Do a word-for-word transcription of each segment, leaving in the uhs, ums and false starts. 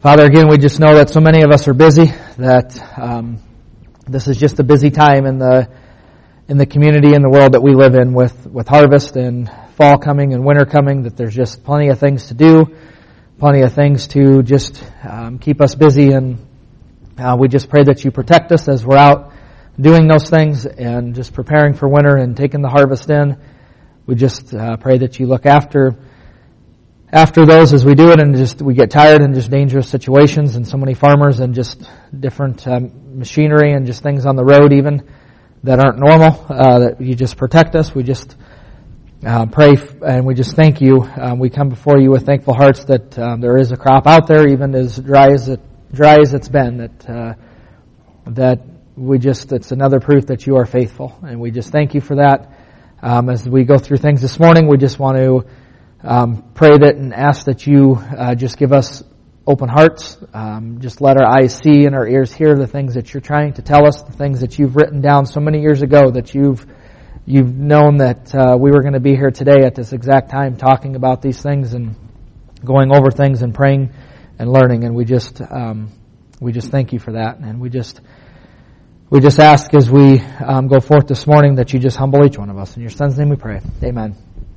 Father, again, we just know that so many of us are busy, that um, this is just a busy time in the in the community and the world that we live in, with, with harvest and fall coming and winter coming, that there's just plenty of things to do, plenty of things to just um, keep us busy, and uh, we just pray that you protect us as we're out doing those things and just preparing for winter and taking the harvest in. We just uh, pray that you look after after those as we do it, and just we get tired in just dangerous situations, and so many farmers and just different um, machinery and just things on the road even that aren't normal, uh, that you just protect us. We just uh, pray f- and we just thank you. Um, we come before you with thankful hearts that um, there is a crop out there, even as dry as it dry as it's been, that uh, that we just, it's another proof that you are faithful, and we just thank you for that. Um, as we go through things this morning, we just want to um, pray that and ask that you uh, just give us open hearts. Um, just let our eyes see and our ears hear the things that you're trying to tell us, the things that you've written down so many years ago, that you've you've known that uh, we were going to be here today at this exact time talking about these things and going over things and praying and learning. And we just um, we just thank you for that, and we just we just ask as we um, go forth this morning that you just humble each one of us. In your Son's name we pray. Amen.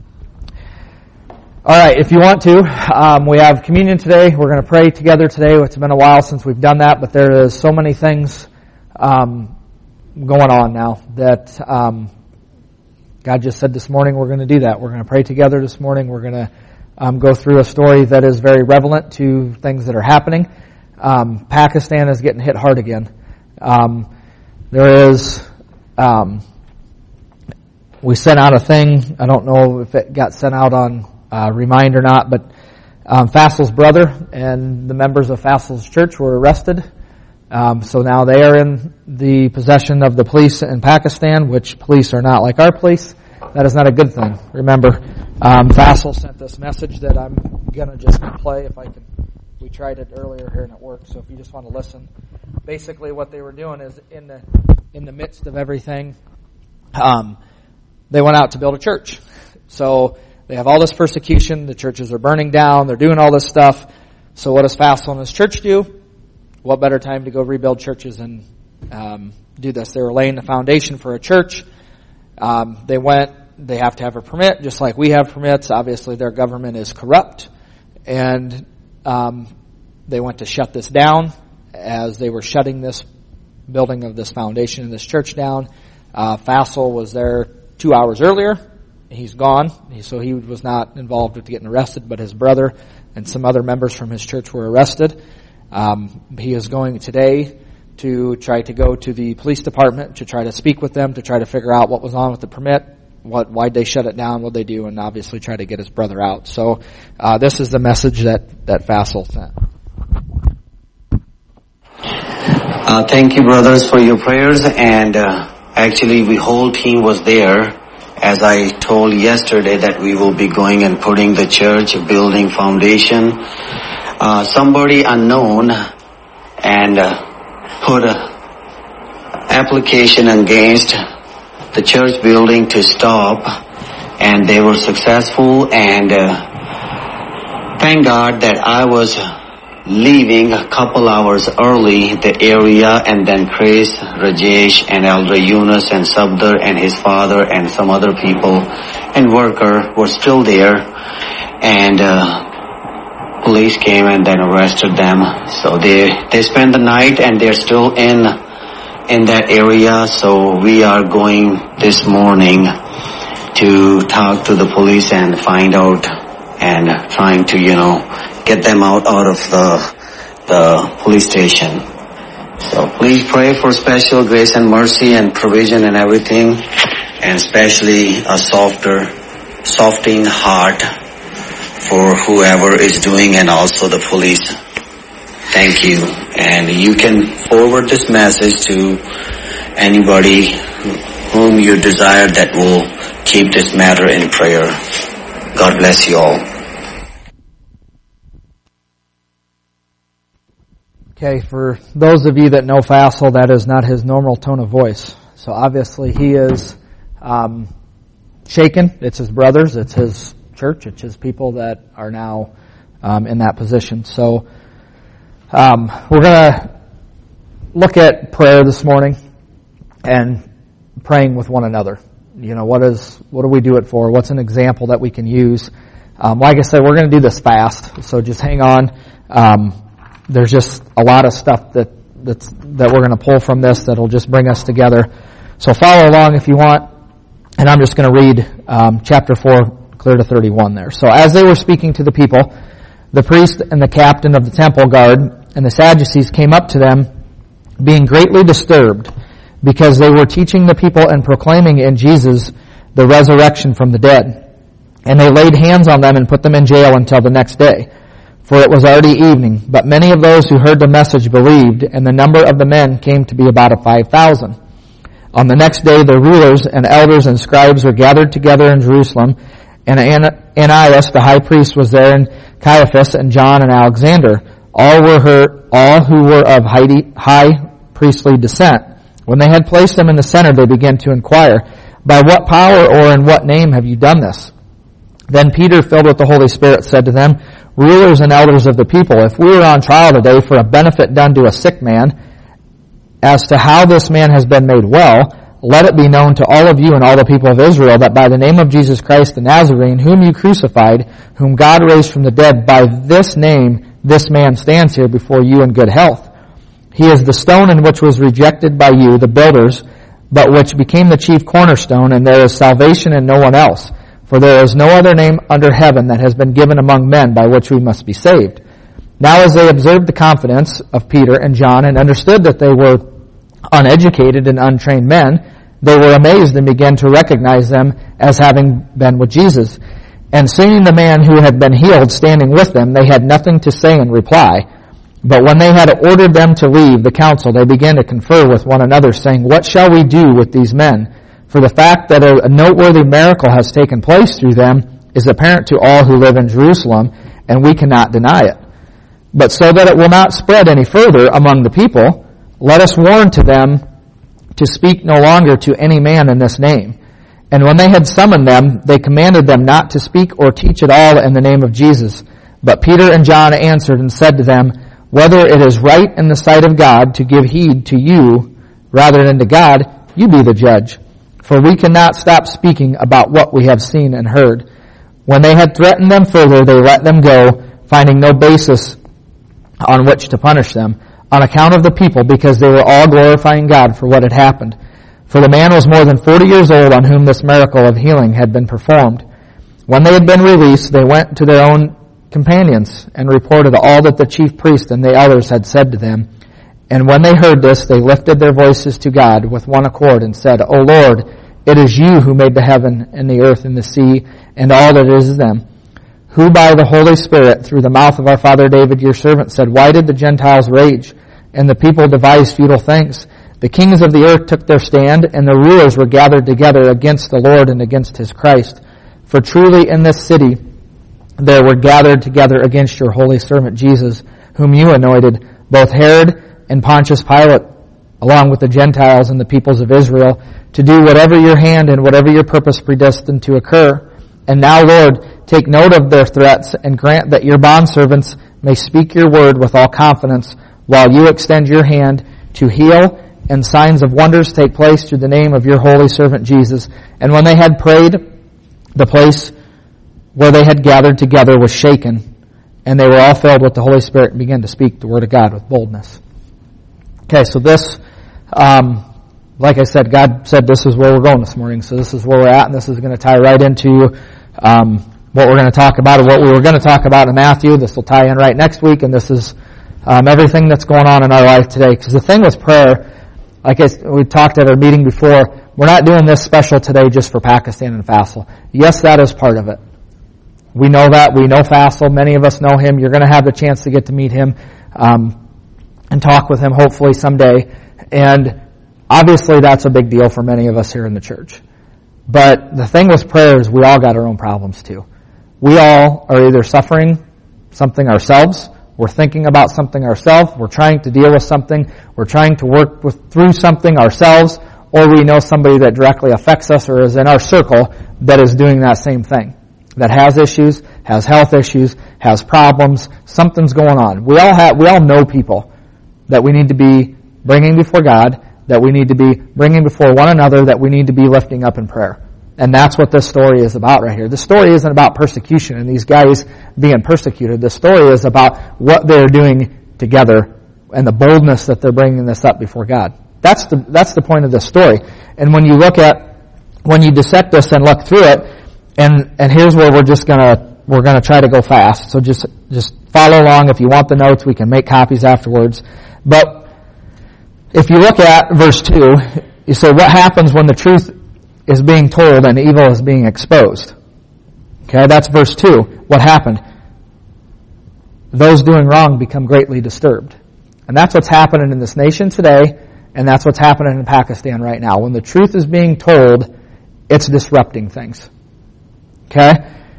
All right, if you want to, um, we have communion today. We're going to pray together today. It's been a while since we've done that, but there is so many things um, going on now that um, God just said this morning we're going to do that. We're going to pray together this morning. We're going to um, go through a story that is very relevant to things that are happening. Um, Pakistan is getting hit hard again. Um, there is, um, we sent out a thing. I don't know if it got sent out on Uh, remind or not, but um, Faisal's brother and the members of Faisal's church were arrested. Um, so now they are in the possession of the police in Pakistan, which police are not like our police. That is not a good thing. Remember, um, Faisal sent this message that I'm going to just play if I can. We tried it earlier here and it worked, so if you just want to listen. Basically what they were doing is in the in the midst of everything, um, they went out to build a church. So they have all this persecution. The churches are burning down. They're doing all this stuff. So what does Faisal and his church do? What better time to go rebuild churches and um, do this? They were laying the foundation for a church. Um, they went. They have to have a permit, just like we have permits. Obviously, their government is corrupt, and um, they went to shut this down. As they were shutting this building of this foundation and this church down, uh, Faisal was there two hours earlier. He's gone, so he was not involved with getting arrested, but his brother and some other members from his church were arrested. Um, he is going today to try to go to the police department to try to speak with them, to try to figure out what was on with the permit, what, why'd they shut it down, what they do, and obviously try to get his brother out. So uh, this is the message that, that Faisal sent. Uh, thank you, brothers, for your prayers, and uh, actually the whole team was there. As I told yesterday that we will be going and putting the church building foundation. Uh, somebody unknown and uh, put a application against the church building to stop, and they were successful, and uh, thank God that I was leaving a couple hours early the area, and then Chris, Rajesh, and Elder Yunus, and Sabdar, and his father, and some other people, and worker were still there, and uh, police came and then arrested them. So they they spent the night, and they're still in in that area. So we are going this morning to talk to the police and find out, and trying to, you know, get them out, out of the, the police station. So please pray for special grace and mercy and provision and everything, and especially a softer, softening heart for whoever is doing, and also the police. Thank you. And you can forward this message to anybody whom you desire that will keep this matter in prayer. God bless you all. Okay, for those of you that know Faisal, that is not his normal tone of voice. So obviously he is um, shaken. It's his brothers, it's his church, it's his people that are now um, in that position. So Um, we're going to look at prayer this morning and praying with one another. You know, what is what do we do it for? What's an example that we can use? Um, like I said, we're going to do this fast, so just hang on. Um, there's just a lot of stuff that that's, that we're going to pull from this that'll just bring us together. So follow along if you want, and I'm just going to read um, chapter four, clear to thirty-one there. So as they were speaking to the people, the priest and the captain of the temple guard and the Sadducees came up to them, being greatly disturbed, because they were teaching the people and proclaiming in Jesus the resurrection from the dead. And they laid hands on them and put them in jail until the next day. For it was already evening, but many of those who heard the message believed, and the number of the men came to be about a five thousand. On the next day the rulers and elders and scribes were gathered together in Jerusalem, and Ananias the high priest was there, and Caiaphas and John and Alexander. All were hurt, all who were of high priestly descent. When they had placed them in the center, they began to inquire, "By what power or in what name have you done this?" Then Peter, filled with the Holy Spirit, said to them, "Rulers and elders of the people, if we were on trial today for a benefit done to a sick man, as to how this man has been made well, let it be known to all of you and all the people of Israel that by the name of Jesus Christ the Nazarene, whom you crucified, whom God raised from the dead, by this name this man stands here before you in good health. He is the stone in which was rejected by you, the builders, but which became the chief cornerstone, and there is salvation in no one else. For there is no other name under heaven that has been given among men by which we must be saved." Now as they observed the confidence of Peter and John and understood that they were uneducated and untrained men, they were amazed and began to recognize them as having been with Jesus. And seeing the man who had been healed standing with them, they had nothing to say in reply. But when they had ordered them to leave the council, they began to confer with one another, saying, "What shall we do with these men? For the fact that a noteworthy miracle has taken place through them is apparent to all who live in Jerusalem, and we cannot deny it. But so that it will not spread any further among the people, let us warn to them to speak no longer to any man in this name." And when they had summoned them, they commanded them not to speak or teach at all in the name of Jesus. But Peter and John answered and said to them, "Whether it is right in the sight of God to give heed to you rather than to God, you be the judge. For we cannot stop speaking about what we have seen and heard." When they had threatened them further, they let them go, finding no basis on which to punish them, on account of the people, because they were all glorifying God for what had happened. For the man was more than forty years old on whom this miracle of healing had been performed. When they had been released, they went to their own companions and reported all that the chief priest and the elders had said to them. And when they heard this, they lifted their voices to God with one accord and said, "O Lord, it is you who made the heaven and the earth and the sea and all that is in them, who by the Holy Spirit through the mouth of our father David your servant said, why did the Gentiles rage and the people devise futile things? The kings of the earth took their stand, and the rulers were gathered together against the Lord and against his Christ. For truly in this city there were gathered together against your holy servant Jesus, whom you anointed, both Herod and Pontius Pilate, along with the Gentiles and the peoples of Israel, to do whatever your hand and whatever your purpose predestined to occur. And now, Lord, take note of their threats and grant that your bondservants may speak your word with all confidence, while you extend your hand to heal, and signs of wonders take place through the name of your holy servant Jesus." And when they had prayed, the place where they had gathered together was shaken, and they were all filled with the Holy Spirit and began to speak the word of God with boldness. Okay, so this, um, like I said, God said this is where we're going this morning, so this is where we're at, and this is going to tie right into um, what we're going to talk about, or what we were going to talk about in Matthew. This will tie in right next week, and this is um, everything that's going on in our life today. Because the thing with prayer, like I, we talked at our meeting before, we're not doing this special today just for Pakistan and Faisal. Yes, that is part of it. We know that. We know Faisal. Many of us know him. You're going to have the chance to get to meet him um, and talk with him hopefully someday. And obviously that's a big deal for many of us here in the church. But the thing with prayer is we all got our own problems too. We all are either suffering something ourselves, we're thinking about something ourselves, we're trying to deal with something, we're trying to work with, through something ourselves, or we know somebody that directly affects us or is in our circle that is doing that same thing. that has issues, has health issues, has problems, something's going on. We all have, we all know people that we need to be bringing before God, that we need to be bringing before one another, that we need to be lifting up in prayer. And that's what this story is about right here. The story isn't about persecution and these guys being persecuted. The story is about what they're doing together and the boldness that they're bringing this up before God. That's the, that's the point of this story. And when you look at, when you dissect this and look through it, and, and here's where we're just gonna, we're gonna try to go fast. So just, just follow along. If you want the notes, we can make copies afterwards. But if you look at verse two, you say, what happens when the truth is being told and evil is being exposed? Okay, that's verse two. What happened? Those doing wrong become greatly disturbed. And that's what's happening in this nation today, and that's what's happening in Pakistan right now. When the truth is being told, it's disrupting things. Okay?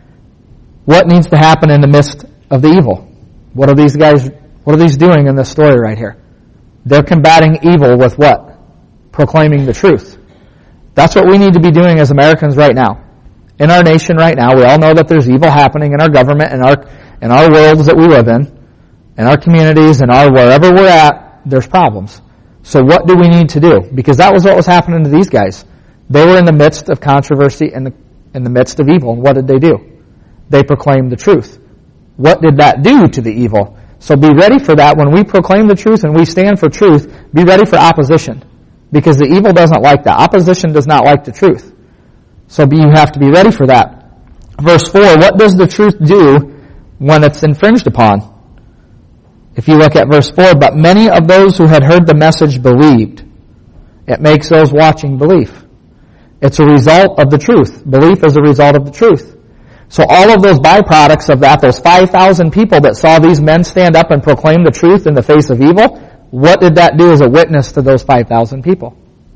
What needs to happen in the midst of the evil? What are these guys, what are these doing in this story right here? They're combating evil with what? Proclaiming the truth. That's what we need to be doing as Americans right now. In our nation right now, we all know that there's evil happening in our government, in our, in our worlds that we live in, in our communities, in our wherever we're at, there's problems. So what do we need to do? Because that was what was happening to these guys. They were in the midst of controversy and the in the midst of evil. And what did they do? They proclaimed the truth. What did that do to the evil? So be ready for that. When we proclaim the truth and we stand for truth, be ready for opposition. Because the evil doesn't like that. Opposition does not like the truth. So you have to be ready for that. Verse four, what does the truth do when it's infringed upon? If you look at verse four, but many of those who had heard the message believed. It makes those watching believe. It's a result of the truth. Belief is a result of the truth. So all of those byproducts of that, those five thousand people that saw these men stand up and proclaim the truth in the face of evil, what did that do as a witness to those five thousand people?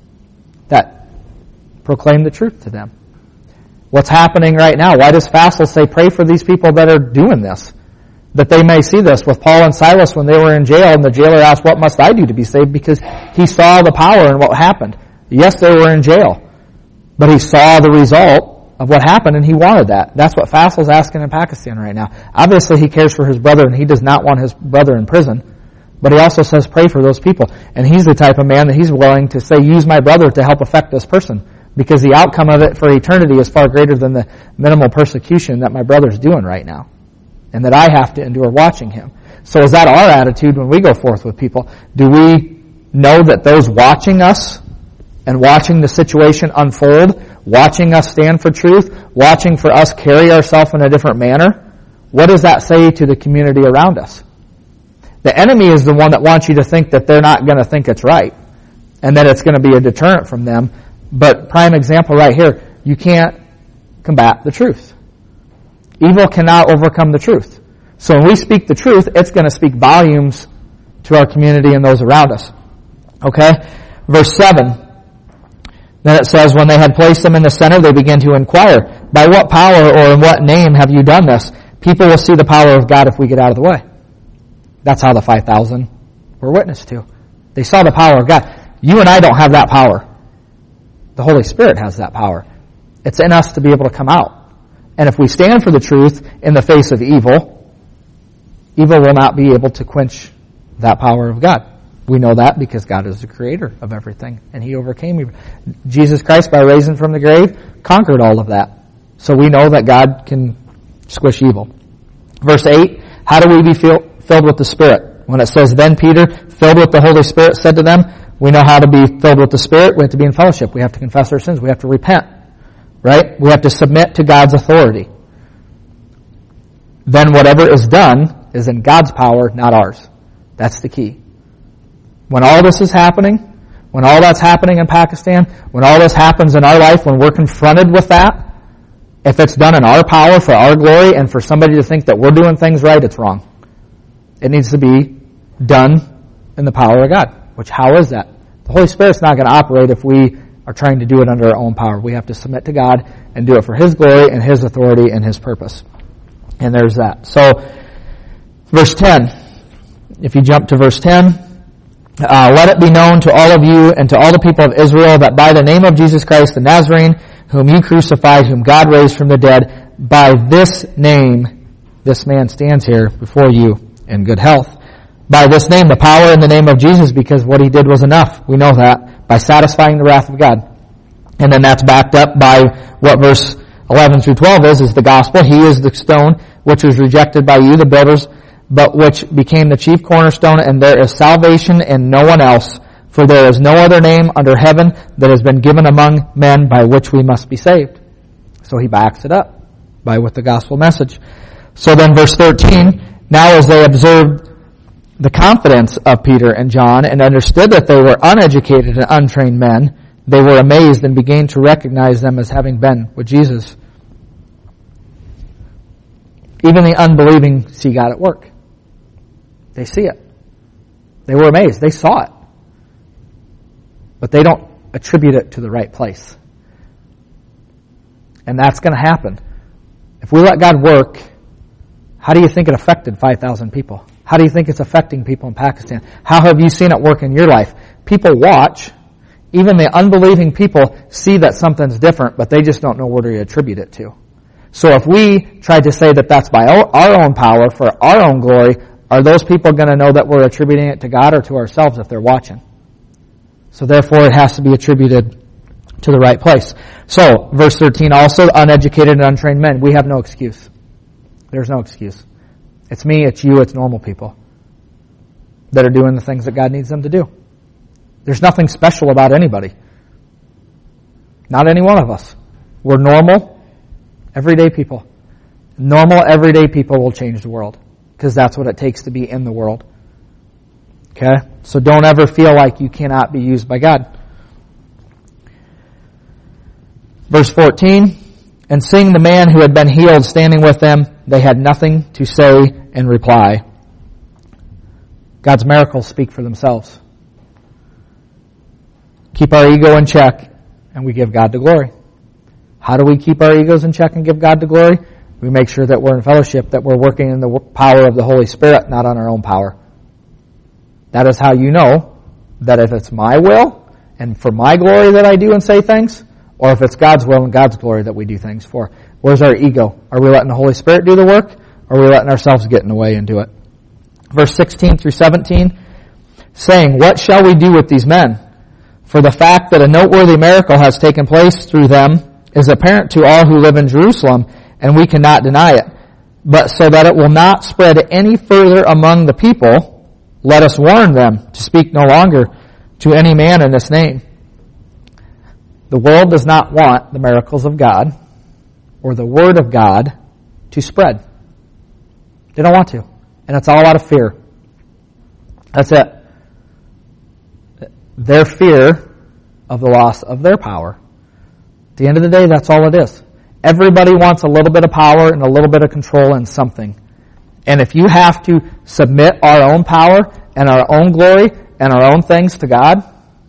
That proclaimed the truth to them. What's happening right now? Why does Fassel say, pray for these people that are doing this? That they may see this. With Paul and Silas when they were in jail, and the jailer asked, what must I do to be saved? Because he saw the power in what happened. Yes, they were in jail, but he saw the result of what happened, and he wanted that. That's what Fassel's asking in Pakistan right now. Obviously, he cares for his brother, and he does not want his brother in prison. But he also says, pray for those people. And he's the type of man that he's willing to say, use my brother to help affect this person. Because the outcome of it for eternity is far greater than the minimal persecution that my brother's doing right now. And that I have to endure watching him. So is that our attitude when we go forth with people? Do we know that those watching us and watching the situation unfold, watching us stand for truth, watching for us carry ourselves in a different manner, what does that say to the community around us? The enemy is the one that wants you to think that they're not going to think it's right and that it's going to be a deterrent from them. But prime example right here, you can't combat the truth. Evil cannot overcome the truth. So when we speak the truth, it's going to speak volumes to our community and those around us. Okay? Verse seven. Then it says, when they had placed them in the center, they began to inquire, by what power or in what name have you done this? People will see the power of God if we get out of the way. That's how the five thousand were witnessed to. They saw the power of God. You and I don't have that power. The Holy Spirit has that power. It's in us to be able to come out. And if we stand for the truth in the face of evil, evil will not be able to quench that power of God. We know that because God is the creator of everything. And He overcame evil. Jesus Christ, by raising from the grave, conquered all of that. So we know that God can squish evil. Verse eight, how do we be filled with the Spirit? When it says, then Peter, filled with the Holy Spirit, said to them, we know how to be filled with the Spirit. We have to be in fellowship. We have to confess our sins. We have to repent. Right? We have to submit to God's authority. Then whatever is done is in God's power, not ours. That's the key. When all this is happening, when all that's happening in Pakistan, when all this happens in our life, when we're confronted with that, if it's done in our power for our glory and for somebody to think that we're doing things right, it's wrong. It needs to be done in the power of God. Which, how is that? The Holy Spirit's not going to operate if we are trying to do it under our own power. We have to submit to God and do it for His glory and His authority and His purpose. And there's that. So, verse ten. If you jump to verse ten, uh, let it be known to all of you and to all the people of Israel that by the name of Jesus Christ the Nazarene, whom you crucified, whom God raised from the dead, by this name, this man stands here before you in good health. By this name, the power in the name of Jesus, because what he did was enough. We know that. By satisfying the wrath of God. And then that's backed up by what verse eleven through twelve is, is the gospel. He is the stone which was rejected by you, the builders, but which became the chief cornerstone, and there is salvation in no one else, for there is no other name under heaven that has been given among men by which we must be saved. So he backs it up by with the gospel message. So then verse thirteen, now as they observed the confidence of Peter and John and understood that they were uneducated and untrained men, they were amazed and began to recognize them as having been with Jesus. Even the unbelieving see God at work. They see it. They were amazed. They saw it. But they don't attribute it to the right place. And that's going to happen. If we let God work, how do you think it affected five thousand people? How do you think it's affecting people in Pakistan? How have you seen it work in your life? People watch. Even the unbelieving people see that something's different, but they just don't know where to attribute it to. So if we try to say that that's by our own power, for our own glory, are those people going to know that we're attributing it to God or to ourselves if they're watching? So therefore it has to be attributed to the right place. So, verse thirteen, also uneducated and untrained men, we have no excuse. There's no excuse. It's me, it's you, it's normal people that are doing the things that God needs them to do. There's nothing special about anybody. Not any one of us. We're normal, everyday people. Normal, everyday people will change the world, because that's what it takes to be in the world. Okay? So don't ever feel like you cannot be used by God. Verse fourteen, and seeing the man who had been healed standing with them, they had nothing to say in reply. God's miracles speak for themselves. Keep our ego in check, and we give God the glory. How do we keep our egos in check and give God the glory? We make sure that we're in fellowship, that we're working in the power of the Holy Spirit, not on our own power. That is how you know that if it's my will and for my glory that I do and say things, or if it's God's will and God's glory that we do things for. Where's our ego? Are we letting the Holy Spirit do the work, or are we letting ourselves get in the way and do it? Verse sixteen through seventeen, saying, what shall we do with these men? For the fact that a noteworthy miracle has taken place through them is apparent to all who live in Jerusalem, and we cannot deny it. But so that it will not spread any further among the people, let us warn them to speak no longer to any man in this name. The world does not want the miracles of God or the Word of God to spread. They don't want to. And it's all out of fear. That's it. Their fear of the loss of their power. At the end of the day, that's all it is. Everybody wants a little bit of power and a little bit of control in something. And if you have to submit our own power and our own glory and our own things to God,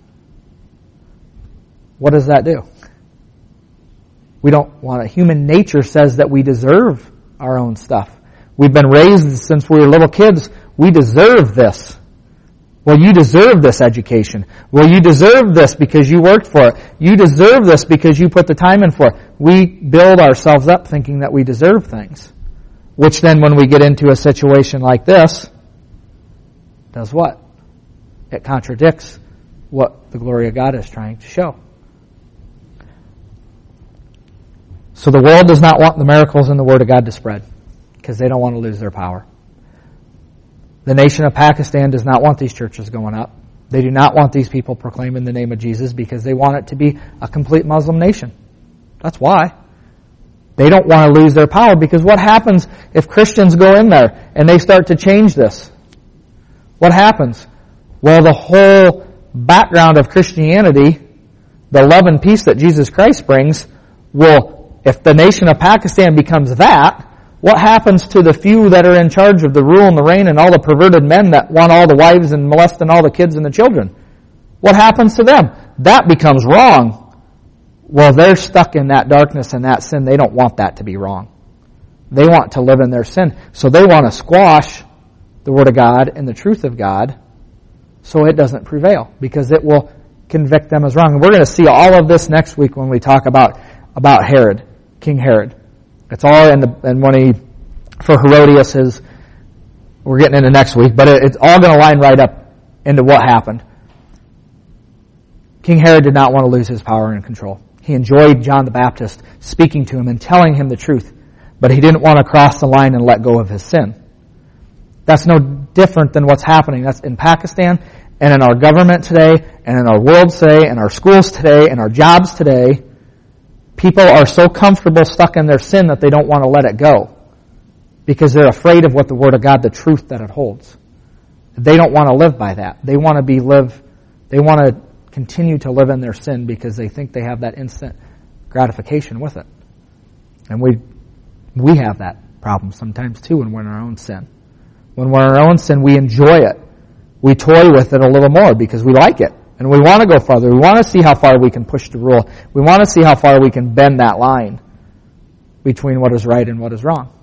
what does that do? We don't want it. Human nature says that we deserve our own stuff. We've been raised since we were little kids. We deserve this. Well, you deserve this education. Well, you deserve this because you worked for it. You deserve this because you put the time in for it. We build ourselves up thinking that we deserve things. Which then when we get into a situation like this, does what? It contradicts what the glory of God is trying to show. So the world does not want the miracles and the Word of God to spread because they don't want to lose their power. The nation of Pakistan does not want these churches going up. They do not want these people proclaiming the name of Jesus because they want it to be a complete Muslim nation. That's why. They don't want to lose their power, because what happens if Christians go in there and they start to change this? What happens? Well, the whole background of Christianity, the love and peace that Jesus Christ brings, will, if the nation of Pakistan becomes that, what happens to the few that are in charge of the rule and the reign and all the perverted men that want all the wives and molesting all the kids and the children? What happens to them? That becomes wrong. Well, they're stuck in that darkness and that sin. They don't want that to be wrong. They want to live in their sin. So they want to squash the Word of God and the truth of God so it doesn't prevail, because it will convict them as wrong. And we're going to see all of this next week when we talk about, about Herod, King Herod. It's all in the, and when he, for Herodias, his, we're getting into next week, but it, it's all going to line right up into what happened. King Herod did not want to lose his power and control. He enjoyed John the Baptist speaking to him and telling him the truth, but he didn't want to cross the line and let go of his sin. That's no different than what's happening. That's in Pakistan and in our government today and in our world today and our schools today and our jobs today. People are so comfortable stuck in their sin that they don't want to let it go because they're afraid of what the Word of God, the truth that it holds. They don't want to live by that. They want to be live, they want to continue to live in their sin because they think they have that instant gratification with it. And we we have that problem sometimes too when we're in our own sin. When we're in our own sin, we enjoy it. We toy with it a little more because we like it. And we want to go farther. We want to see how far we can push the rule. We want to see how far we can bend that line between what is right and what is wrong.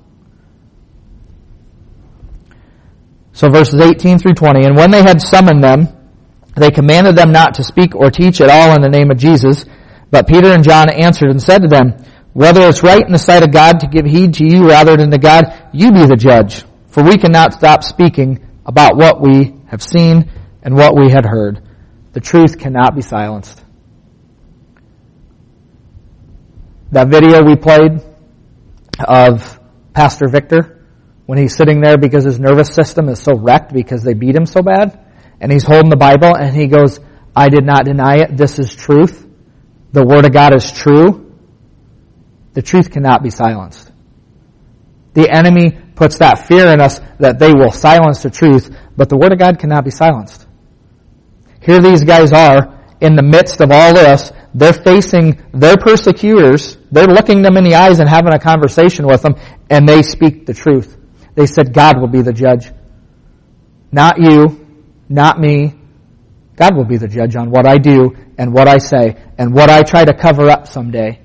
So verses eighteen through twenty, and when they had summoned them, they commanded them not to speak or teach at all in the name of Jesus. But Peter and John answered and said to them, whether it's right in the sight of God to give heed to you rather than to God, you be the judge. For we cannot stop speaking about what we have seen and what we had heard. The truth cannot be silenced. That video we played of Pastor Victor, when he's sitting there because his nervous system is so wrecked because they beat him so bad, and he's holding the Bible and he goes, I did not deny it. This is truth. The Word of God is true. The truth cannot be silenced. The enemy puts that fear in us that they will silence the truth, but the Word of God cannot be silenced. Here these guys are in the midst of all this. They're facing their persecutors. They're looking them in the eyes and having a conversation with them, and they speak the truth. They said, God will be the judge. Not you, not me. God will be the judge on what I do and what I say and what I try to cover up someday.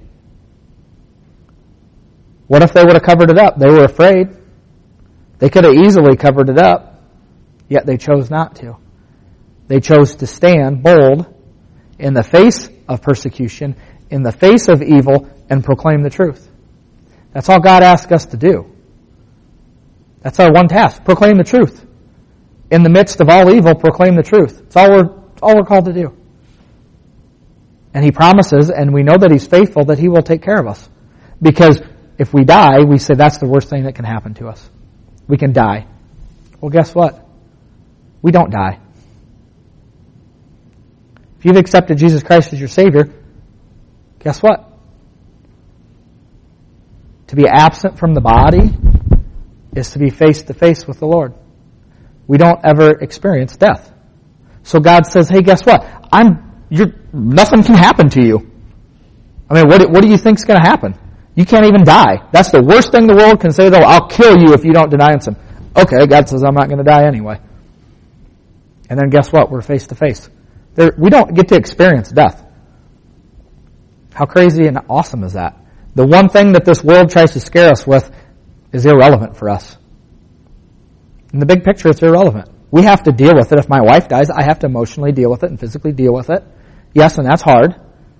What if they would have covered it up? They were afraid. They could have easily covered it up, yet they chose not to. They chose to stand bold in the face of persecution, in the face of evil, and proclaim the truth. That's all God asks us to do. That's our one task. Proclaim the truth. In the midst of all evil, proclaim the truth. It's all we're, it's all we're called to do. And He promises, and we know that He's faithful, that He will take care of us. Because if we die, we say that's the worst thing that can happen to us. We can die. Well, guess what? We don't die. If you've accepted Jesus Christ as your Savior, guess what? To be absent from the body is to be face to face with the Lord. We don't ever experience death. So God says, hey, guess what? I'm, you're, nothing can happen to you. I mean, what, what do you think's going to happen? You can't even die. That's the worst thing the world can say, though. I'll kill you if you don't denounce Him. Okay, God says I'm not going to die anyway. And then guess what? We're face to face. There, we don't get to experience death. How crazy and awesome is that? The one thing that this world tries to scare us with is irrelevant for us. In the big picture, it's irrelevant. We have to deal with it. If my wife dies, I have to emotionally deal with it and physically deal with it. Yes, and that's hard.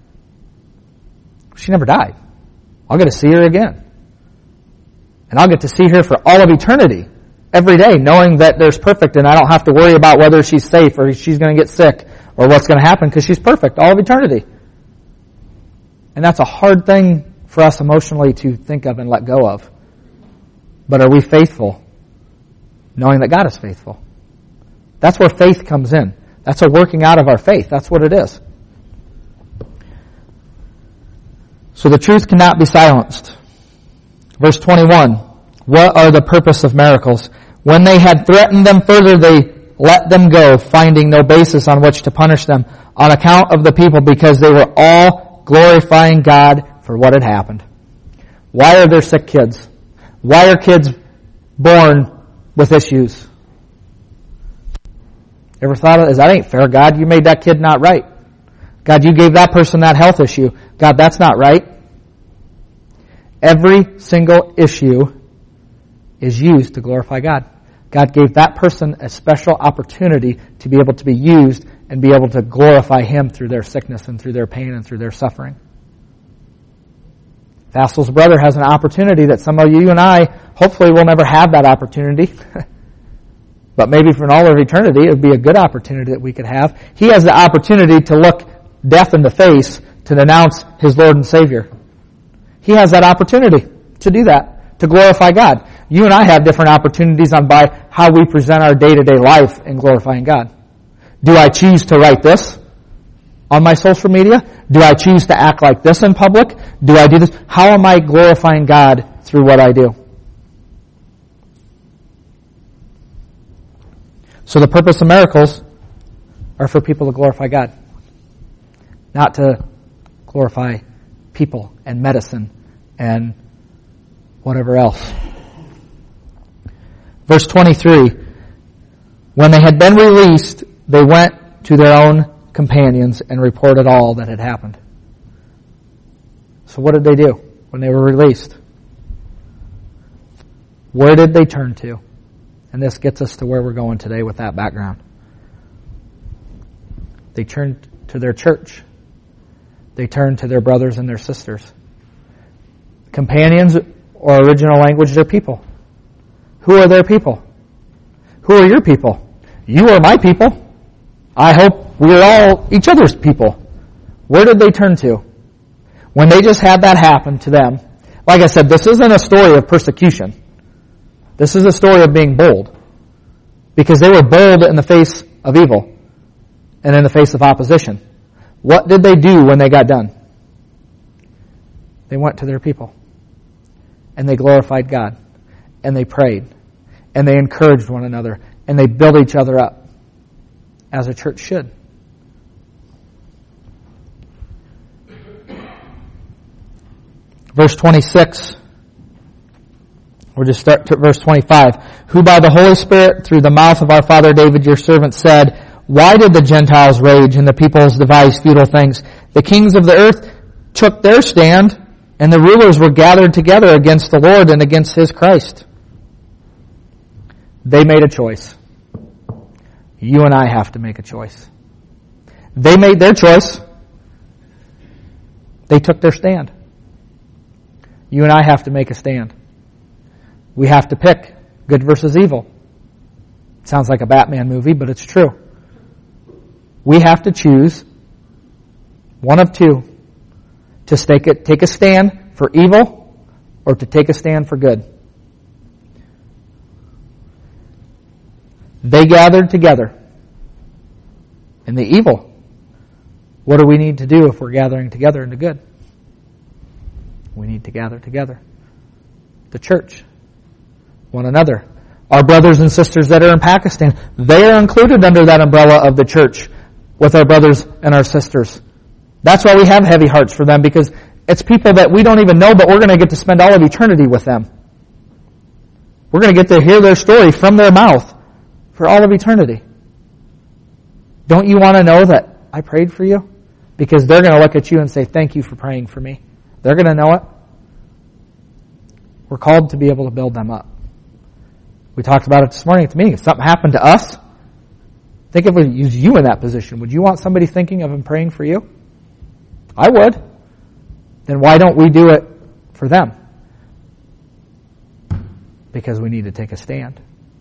She never died. I'll get to see her again. And I'll get to see her for all of eternity, every day, knowing that there's perfect and I don't have to worry about whether she's safe or she's going to get sick or what's going to happen because she's perfect all of eternity. And that's a hard thing for us emotionally to think of and let go of. But are we faithful, knowing that God is faithful? That's where faith comes in. That's a working out of our faith. That's what it is. So the truth cannot be silenced. Verse twenty-one, what are the purpose of miracles? When they had threatened them further, they let them go, finding no basis on which to punish them on account of the people, because they were all glorifying God for what had happened. Why are there sick kids? Why are kids born with issues? Ever thought of, is that ain't fair, God? You made that kid not right. God, you gave that person that health issue. God, that's not right. Every single issue is used to glorify God. God gave that person a special opportunity to be able to be used and be able to glorify Him through their sickness and through their pain and through their suffering. Vassal's brother has an opportunity that some of you and I hopefully will never have that opportunity. But maybe for all of eternity, it would be a good opportunity that we could have. He has the opportunity to look death in the face to denounce his Lord and Savior. He has that opportunity to do that, to glorify God. You and I have different opportunities on by how we present our day-to-day life in glorifying God. Do I choose to write this on my social media? Do I choose to act like this in public? Do I do this? How am I glorifying God through what I do? So the purpose of miracles are for people to glorify God, not to glorify people and medicine and whatever else. Verse twenty-three, when they had been released, they went to their own companions and reported all that had happened. So what did they do when they were released? Where did they turn to? And this gets us to where we're going today with that background. They turned to their church. They turned to their brothers and their sisters. Companions, or original language, their people. Who are their people? Who are your people? You are my people. I hope we are all each other's people. Where did they turn to? When they just had that happen to them, like I said, this isn't a story of persecution. This is a story of being bold. Because they were bold in the face of evil and in the face of opposition. What did they do when they got done? They went to their people. And they glorified God. And they prayed. And they encouraged one another. And they built each other up. As a church should. Verse twenty-six. We'll just start to verse twenty-five. Who by the Holy Spirit, through the mouth of our father David, your servant, said, why did the Gentiles rage and the peoples devise futile things? The kings of the earth took their stand, and the rulers were gathered together against the Lord and against his Christ. They made a choice. You and I have to make a choice. They made their choice. They took their stand. You and I have to make a stand. We have to pick good versus evil. It sounds like a Batman movie, but it's true. We have to choose one of two. To take a, take a stand for evil or to take a stand for good. They gathered together. In the evil, what do we need to do if we're gathering together in the good? We need to gather together. The church. One another. Our brothers and sisters that are in Pakistan, they are included under that umbrella of the church with our brothers and our sisters. That's why we have heavy hearts for them, because it's people that we don't even know, but we're going to get to spend all of eternity with them. We're going to get to hear their story from their mouth for all of eternity. Don't you want to know that I prayed for you? Because they're going to look at you and say, thank you for praying for me. They're going to know it. We're called to be able to build them up. We talked about it this morning at the meeting. If something happened to us, think if we use you in that position. Would you want somebody thinking of and praying for you? I would. Then why don't we do it for them? Because we need to take a stand.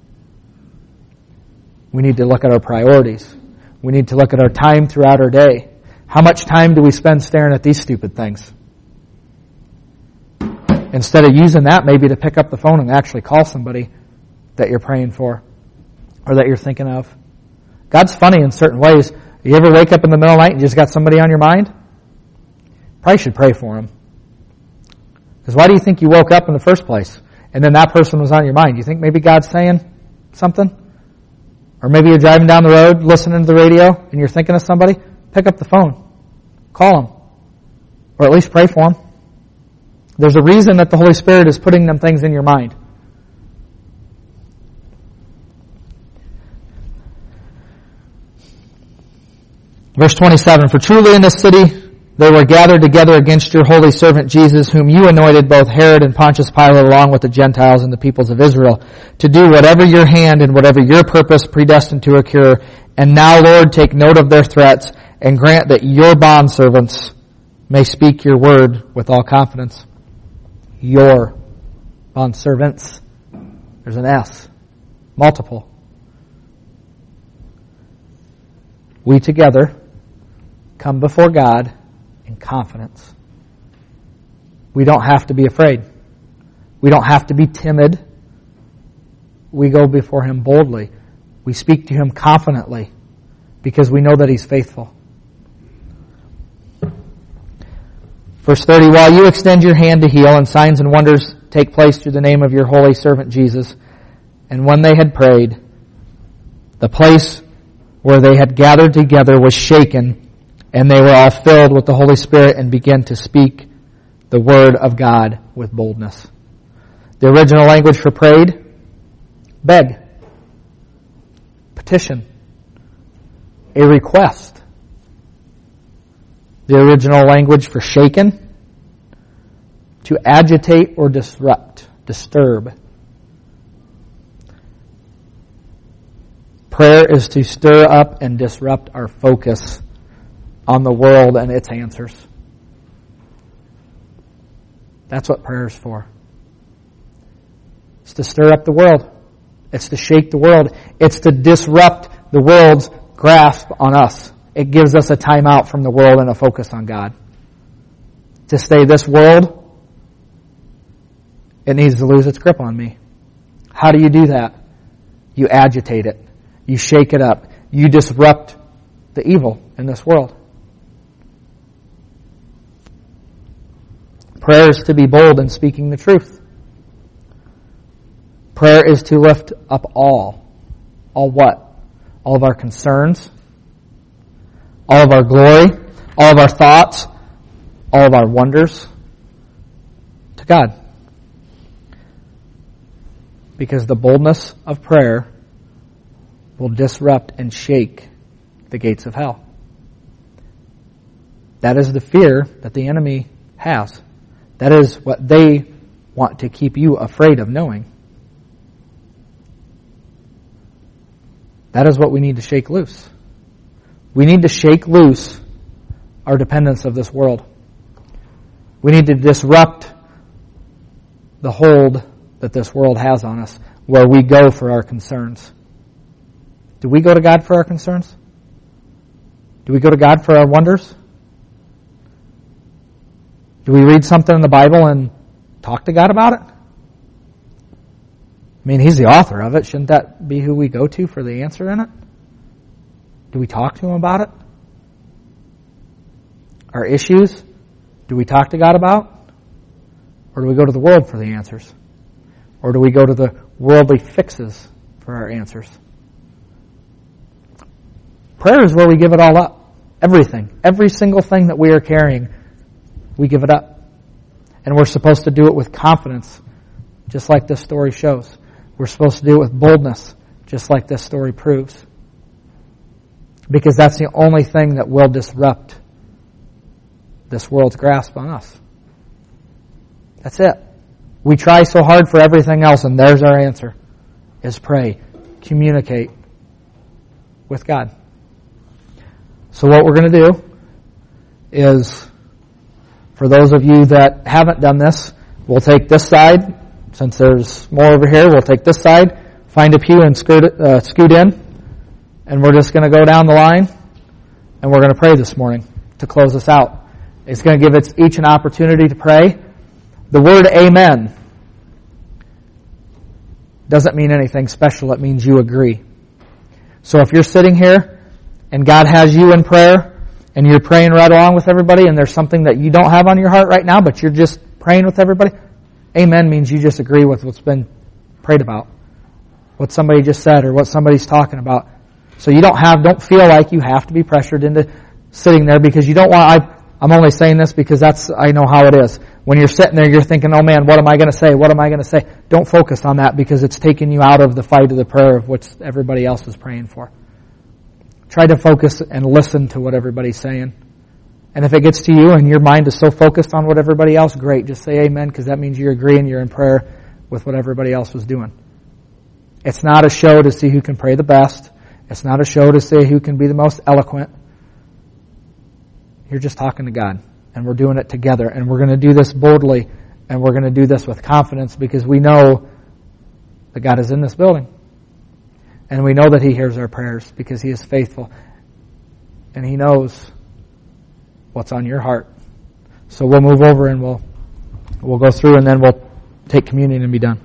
We need to look at our priorities. We need to look at our time throughout our day. How much time do we spend staring at these stupid things? Instead of using that maybe to pick up the phone and actually call somebody that you're praying for or that you're thinking of. God's funny in certain ways. You ever wake up in the middle of the night and you just got somebody on your mind? Probably should pray for them. Because why do you think you woke up in the first place? And then that person was on your mind. You think maybe God's saying something? Or maybe you're driving down the road, listening to the radio, and you're thinking of somebody? Pick up the phone. Call them. Or at least pray for them. There's a reason that the Holy Spirit is putting them things in your mind. Verse twenty-seven, for truly in this city they were gathered together against your holy servant Jesus, whom you anointed, both Herod and Pontius Pilate, along with the Gentiles and the peoples of Israel, to do whatever your hand and whatever your purpose predestined to occur. And now, Lord, take note of their threats and grant that your bondservants may speak your word with all confidence. your bondservants. There's an S. Multiple. We together come before God in confidence. We don't have to be afraid. We don't have to be timid. We go before Him boldly. We speak to Him confidently because we know that He's faithful. Verse thirty, while you extend your hand to heal and signs and wonders take place through the name of your holy servant Jesus, and when they had prayed, the place where they had gathered together was shaken, and they were all filled with the Holy Spirit and began to speak the word of God with boldness. The original language for prayed, beg, petition, a request. The original language for shaken, to agitate or disrupt, disturb. Prayer is to stir up and disrupt our focus on the world and its answers. That's what prayer is for. It's to stir up the world. It's to shake the world. It's to disrupt the world's grasp on us. It gives us a time out from the world and a focus on God. To say this world, it needs to lose its grip on me. How do you do that? You agitate it. You shake it up. You disrupt the evil in this world. Prayer is to be bold in speaking the truth. Prayer is to lift up all. All what? All of our concerns, all of our glory, all of our thoughts, all of our wonders to God. Because the boldness of prayer will disrupt and shake the gates of hell. That is the fear that the enemy has. That is what they want to keep you afraid of knowing. That is what we need to shake loose. We need to shake loose our dependence of this world. We need to disrupt the hold that this world has on us, where we go for our concerns. Do we go to God for our concerns? Do we go to God for our wonders? Do we read something in the Bible and talk to God about it? I mean, He's the author of it. Shouldn't that be who we go to for the answer in it? Do we talk to Him about it? Our issues, do we talk to God about? Or do we go to the world for the answers? Or do we go to the worldly fixes for our answers? Prayer is where we give it all up. Everything. Every single thing that we are carrying, we give it up. And we're supposed to do it with confidence, just like this story shows. We're supposed to do it with boldness, just like this story proves. Because that's the only thing that will disrupt this world's grasp on us. That's it. We try so hard for everything else, and there's our answer, is pray, communicate with God. So what we're going to do is, for those of you that haven't done this, we'll take this side. Since there's more over here, we'll take this side, find a pew and scoot, uh, scoot in, and we're just going to go down the line, and we're going to pray this morning to close us out. It's going to give us each an opportunity to pray. The word amen doesn't mean anything special. It means you agree. So if you're sitting here and God has you in prayer and you're praying right along with everybody and there's something that you don't have on your heart right now, but you're just praying with everybody, amen means you just agree with what's been prayed about, what somebody just said or what somebody's talking about. So you don't have, don't feel like you have to be pressured into sitting there because you don't want, I, I'm only saying this because that's, I know how it is. When you're sitting there, you're thinking, oh man, what am I going to say? What am I going to say? Don't focus on that because it's taking you out of the fight of the prayer of what everybody else is praying for. Try to focus and listen to what everybody's saying. And if it gets to you and your mind is so focused on what everybody else, great. Just say amen because that means you're agreeing, you're in prayer with what everybody else was doing. It's not a show to see who can pray the best. It's not a show to see who can be the most eloquent. You're just talking to God. And we're doing it together. And we're going to do this boldly And we're going to do this with confidence because we know that God is in this building. And we know that He hears our prayers because He is faithful. And He knows what's on your heart. So we'll move over and we'll we'll go through and then we'll take communion and be done.